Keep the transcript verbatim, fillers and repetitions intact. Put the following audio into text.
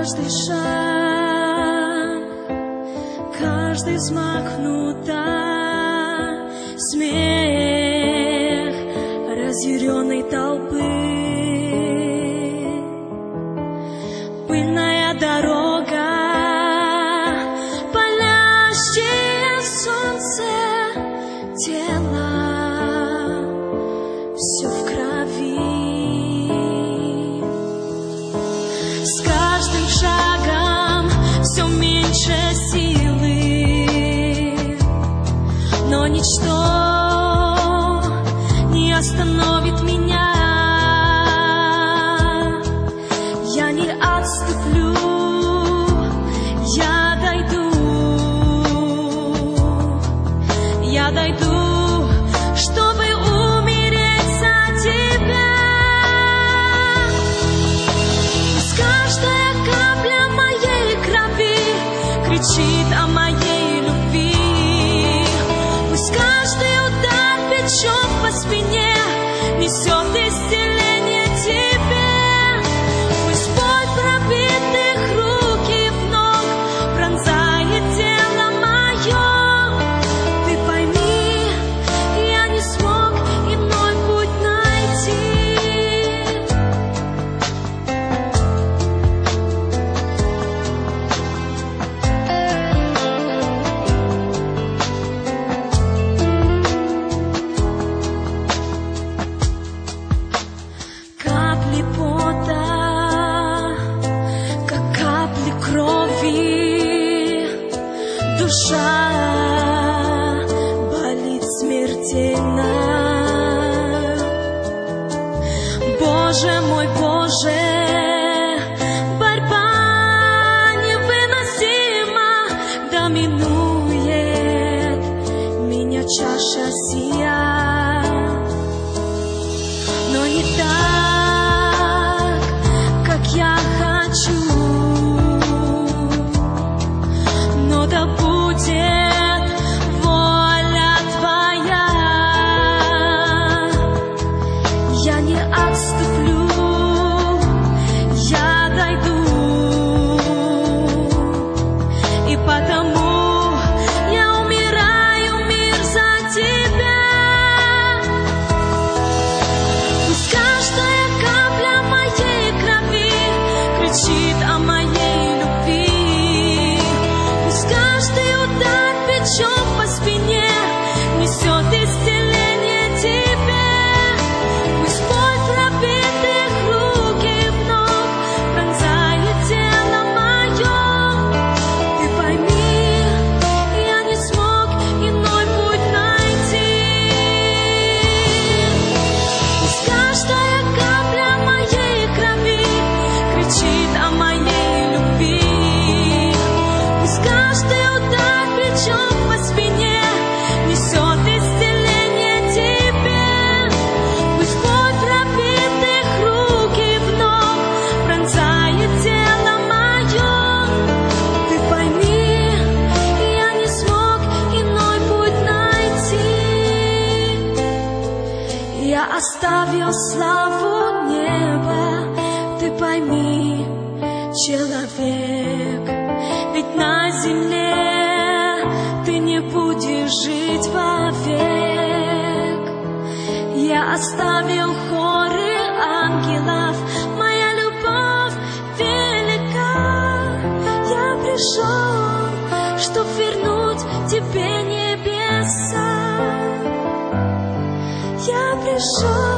Каждый шаг, каждый взмах кнута, смех разъяренной толпы, пыльная дорога, палящее солнце, тело, все в крови. С каждым шагом все меньше силы, но ничто не остановит меня. Я не отступлю, я дойду, я дойду, чтобы умереть за тебя. Пусть каждая капля моей крови кричит о моей любви. Пусть каждый удар плечом по спине несет исцеление тебе. Пусть боль пробитых рук и ног пронзает тело мое. Ты пойми, я не смог иной путь найти. Капли пота, как капли крови, душа болит смертельно. Боже мой, Боже, борьба невыносима, да минует меня чаша сия. Но не так, как я хочу, но да будет воля Твоя. Я не отступлю, я дойду, и потому я умираю, мир, за Тебя. Пусть каждая капля моей крови кричит о моей любви. Пусть каждый удар плечом по спине несет исцеление тебе. Пусть боль пробитых рук и ног пронзает тело мое. Ты пойми, я не смог иной путь найти. Пусть каждая капля моей крови кричит о моей любви. Пусть каждый удар плечом по спине несет исцеление тебе. Пусть боль пробитых рук и ног пронзает тело мое. Ты пойми, я не смог иной путь найти. Я оставил славу неба, ты пойми, человек, ведь на земле ты не будешь жить вовек. Я оставил хоры ангелов, моя любовь велика. Я пришел, чтоб вернуть тебе небеса. Я пришел.